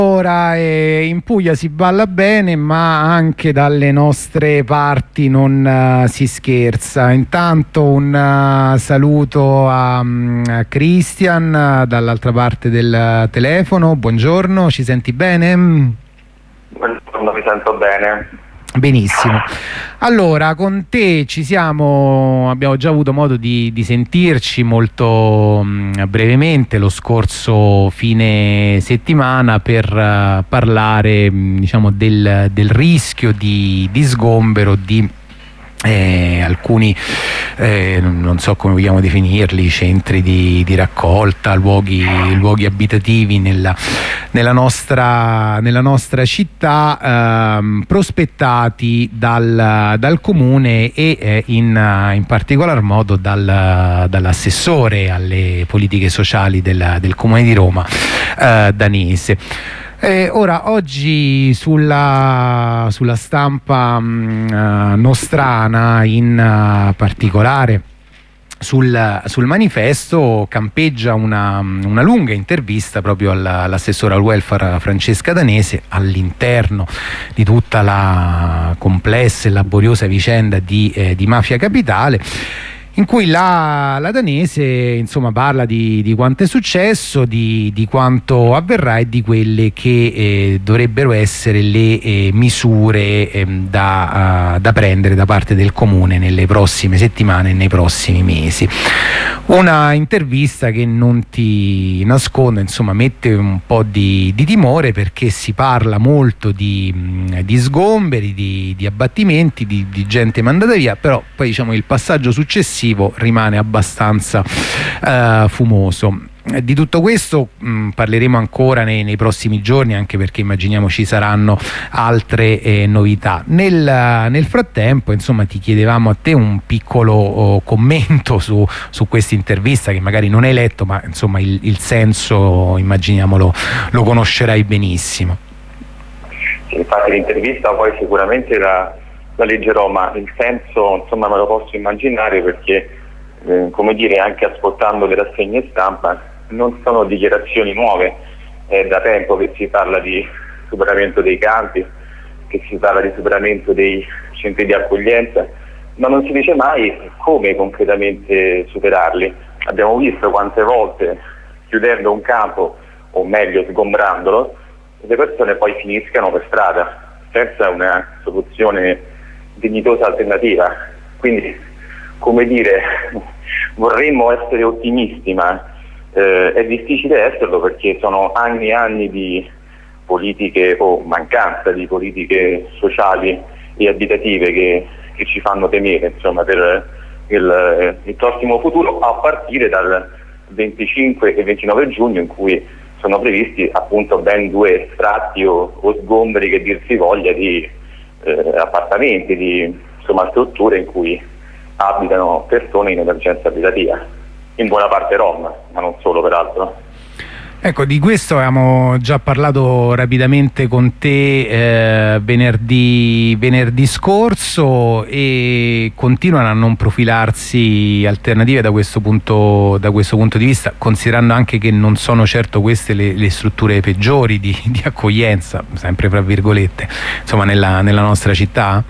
Ora in Puglia si balla bene, ma anche dalle nostre parti non si scherza. Intanto un saluto a Christian dall'altra parte del telefono. Buongiorno, ci senti bene? Buongiorno, mi sento bene. Benissimo. Allora, con te abbiamo già avuto modo di sentirci molto brevemente lo scorso fine settimana per parlare diciamo del rischio di sgombero di alcuni non so come vogliamo definirli, centri di raccolta, luoghi abitativi nella nostra città, prospettati dal comune e in particolar modo dall'assessore alle politiche sociali del comune di Roma, Danese. Ora, oggi sulla stampa nostrana, in particolare sul manifesto, campeggia una lunga intervista proprio all'assessore al welfare Francesca Danese all'interno di tutta la complessa e laboriosa vicenda di Mafia Capitale, in cui la Danese insomma parla di quanto è successo, di quanto avverrà e di quelle che dovrebbero essere le misure da prendere da parte del comune nelle prossime settimane e nei prossimi mesi. Una intervista che, non ti nascondo, insomma mette un po' di timore, perché si parla molto di sgomberi, di abbattimenti, di gente mandata via, però poi diciamo il passaggio successivo rimane abbastanza fumoso. Di tutto questo parleremo ancora nei prossimi giorni, anche perché immaginiamo ci saranno altre novità. Nel frattempo, insomma, ti chiedevamo a te un piccolo commento su questa intervista, che magari non hai letto, ma insomma il senso immaginiamo lo conoscerai benissimo. Sì, infatti l'intervista poi sicuramente la leggerò, ma il senso insomma me lo posso immaginare, perché come dire, anche ascoltando le rassegne stampa, non sono dichiarazioni nuove. È da tempo che si parla di superamento dei campi, che si parla di superamento dei centri di accoglienza, ma non si dice mai come concretamente superarli. Abbiamo visto quante volte, chiudendo un campo, o meglio sgombrandolo, le persone poi finiscano per strada senza una soluzione dignitosa alternativa. Quindi, come dire, vorremmo essere ottimisti, ma è difficile esserlo, perché sono anni e anni di politiche o mancanza di politiche sociali e abitative che ci fanno temere, insomma, per il prossimo futuro, a partire dal 25 e 29 giugno, in cui sono previsti appunto ben 2 sfratti o sgomberi, che dir si voglia, di appartamenti, di insomma strutture in cui abitano persone in emergenza abitativa, in buona parte rom, ma non solo peraltro. Ecco, di questo avevamo già parlato rapidamente con te venerdì scorso, e continuano a non profilarsi alternative da questo punto di vista, considerando anche che non sono certo queste le strutture peggiori di accoglienza, sempre fra virgolette, insomma nella nostra città.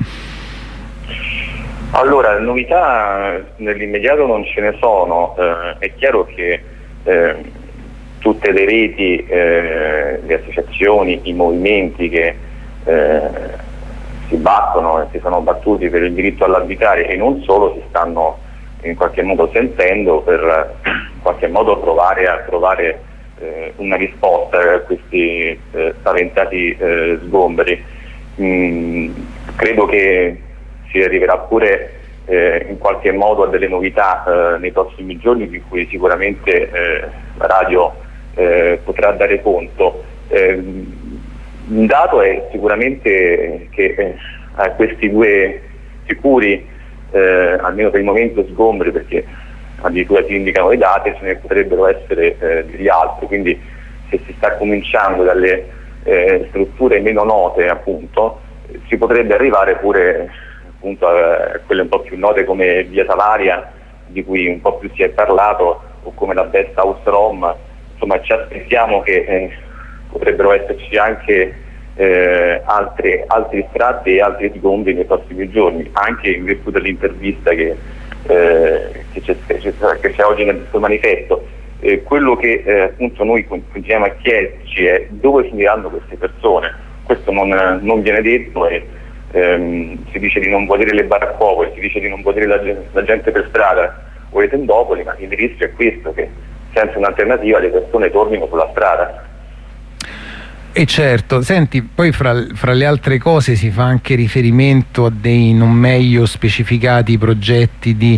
Allora, novità nell'immediato non ce ne sono. È chiaro che tutte le reti, le associazioni, i movimenti che si battono e si sono battuti per il diritto all'abitare, e non solo, si stanno in qualche modo sentendo per in qualche modo provare a trovare una risposta a questi spaventati sgomberi. Credo che si arriverà pure in qualche modo a delle novità nei prossimi giorni, di cui sicuramente la radio potrà dare conto. Un dato è sicuramente che questi 2 sicuri, almeno per il momento, sgomberi, perché addirittura si indicano le date, ce ne potrebbero essere degli altri, quindi se si sta cominciando dalle strutture meno note, appunto, si potrebbe arrivare pure appunto a quelle un po' più note come Via Salaria, di cui un po' più si è parlato, o come la Best House Rom. Insomma, ci aspettiamo che potrebbero esserci anche altri sfratti e altri sgombri nei prossimi giorni, anche in virtù dell'intervista che c'è oggi sul manifesto. Quello che appunto noi continuiamo a chiederci è dove finiranno queste persone. Questo non viene detto e si dice di non volere le baraccopoli, si dice di non volere la gente per strada o le tendopoli, ma il rischio è questo, che senza un'alternativa le persone tornino sulla strada. E certo, senti, poi fra le altre cose si fa anche riferimento a dei non meglio specificati progetti di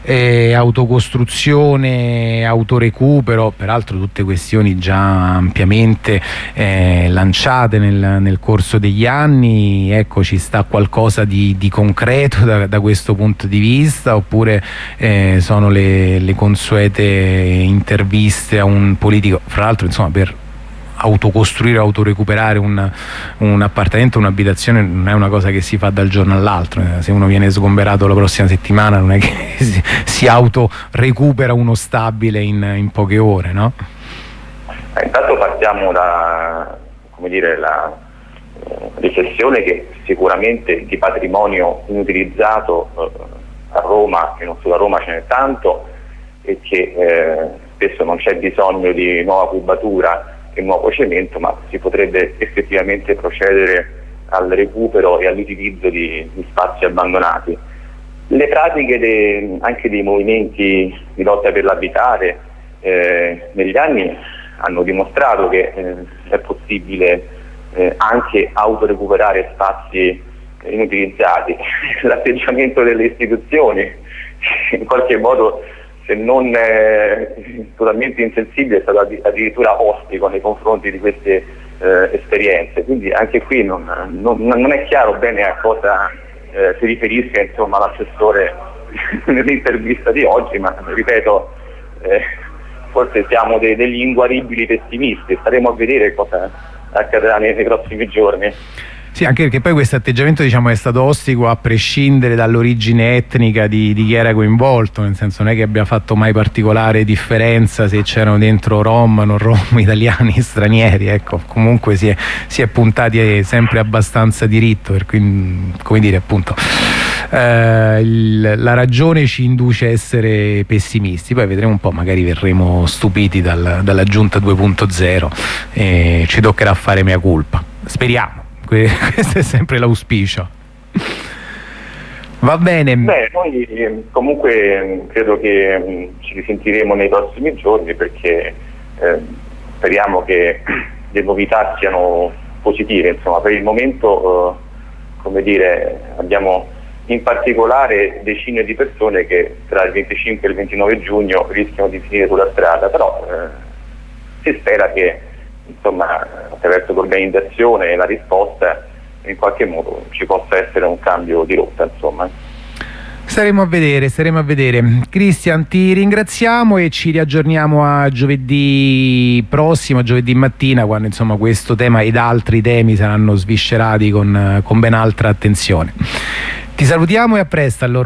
autocostruzione, autorecupero, peraltro tutte questioni già ampiamente lanciate nel corso degli anni. Ecco, ci sta qualcosa di concreto da questo punto di vista, oppure sono le consuete interviste a un politico, fra l'altro insomma per autocostruire, autorecuperare un appartamento, un'abitazione non è una cosa che si fa dal giorno all'altro. Se uno viene sgomberato la prossima settimana non è che si autorecupera uno stabile in poche ore, no? Intanto partiamo da, come dire, la riflessione che sicuramente di patrimonio inutilizzato a Roma, e non solo a Roma, ce n'è tanto, e che spesso non c'è bisogno di nuova cubatura e nuovo cemento, ma si potrebbe effettivamente procedere al recupero e all'utilizzo di spazi abbandonati. Le pratiche anche dei movimenti di lotta per l'abitare negli anni hanno dimostrato che è possibile anche autorecuperare spazi inutilizzati. L'atteggiamento delle istituzioni in qualche modo, se non totalmente insensibile, è stato addirittura ostico nei confronti di queste esperienze. Quindi anche qui non è chiaro bene a cosa si riferisca, insomma, l'assessore nell'intervista di oggi, ma ripeto, forse siamo degli inguaribili pessimisti. Staremo a vedere cosa accadrà nei prossimi giorni. Sì, anche perché poi questo atteggiamento, diciamo, è stato ostico a prescindere dall'origine etnica di chi era coinvolto, nel senso non è che abbia fatto mai particolare differenza se c'erano dentro rom, non rom, italiani, stranieri. Ecco, comunque si è puntati sempre abbastanza diritto, per cui, come dire, appunto, la ragione ci induce a essere pessimisti. Poi vedremo un po', magari verremo stupiti dalla giunta 2.0 e ci toccherà fare mea culpa, speriamo. Questo è sempre l'auspicio. Va bene. Beh, noi comunque credo che ci risentiremo nei prossimi giorni, perché speriamo che le novità siano positive. Insomma, per il momento come dire, abbiamo in particolare decine di persone che tra il 25 e il 29 giugno rischiano di finire sulla strada, però si spera che, insomma, attraverso l'organizzazione e la risposta in qualche modo ci possa essere un cambio di rotta, insomma. Staremo a vedere. Cristian, ti ringraziamo e ci riaggiorniamo a giovedì prossimo, giovedì mattina, quando insomma questo tema ed altri temi saranno sviscerati con ben altra attenzione. Ti salutiamo e a presto allora.